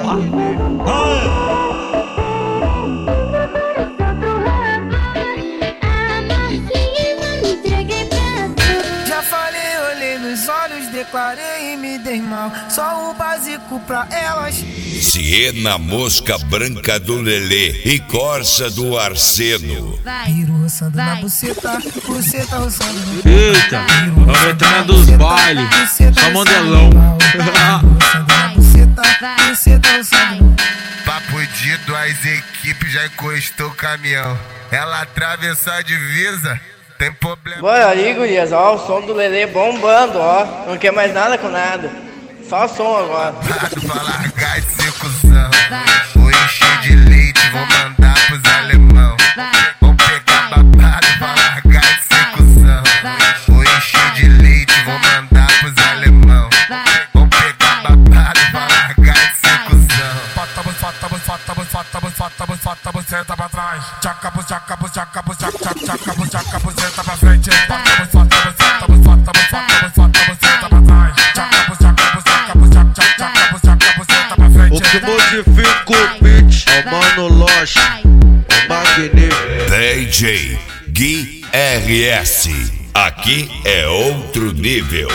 Já falei, olhei nos olhos, declarei e me dei mal. Só o básico pra elas. Siena, mosca branca do Lelê e corça do Arseno. Piro roçando na buceta, buceta roçando no pau. Eita, vamos entrar dos bailes, só modelão. Roçando na buceta, buceta roçando no pau. Papo dito, as equipes já encostou o caminhão. Ela atravessou a divisa, tem problema. Bora ali, gurias, ó, o som do Lelê bombando, ó. Não quer mais nada com nada. Só o som agora. Pra largar de ser cuzão. Vou encher de leite, vou mandar pros alemão. Vou pegar babado pra largar de ser cuzão. Vou encher de leite, vou mandar pros alemão. Vou pegar babado pra largar de ser cuzão. Bota buceta pra trás. Tchaca, buchaca, buchaca, buchaca, tchaca, buchaca, buceta pra frente. Bota buceta pra trás. O que modifica o beat é o Mano Loche, o magnífico DJ Gui RS. Aqui é outro nível.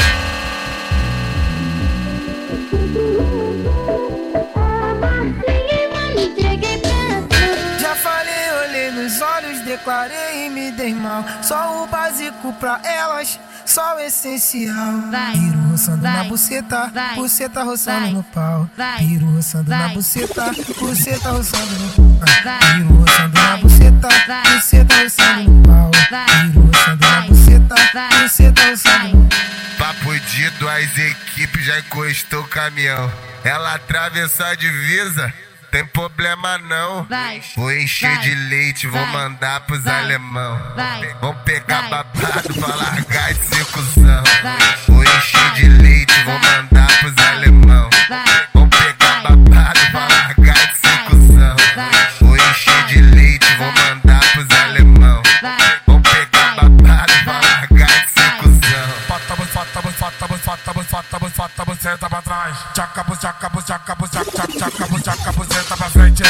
Já falei, olhei nos olhos, declarei e me dei mal. Só o básico pra elas, só o essencial. Piro roçando na buceta, buceta roçando no pau. Piro roçando na buceta, buceta roçando no pau. Piro roçando na buceta, buceta roçando no pau. Piro roçando na buceta, buceta roçando no pau. Papo dito, as equipes já encostou o caminhão. Ela atravessou a divisa, tem problema não. Vou encher de leite, vou mandar pros alemão. Vão pegar babado pra largar de ser cuzão. Vou encher de leite, vou mandar pros alemão. Vão pegar babado pra largar de ser cuzão. Vou encher de leite, vou mandar pros alemão. Vão pegar babado pra largar de ser cuzão. Bota buceta pra trás. Tchaca, buchaca, buchaca, buchaca, tchaca, buchaca, buceta pra frente.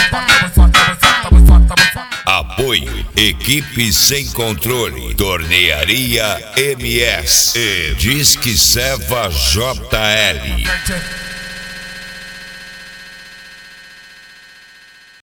Apoio Equipe Sem Controle, Tornearia MS e Disque Seva JL.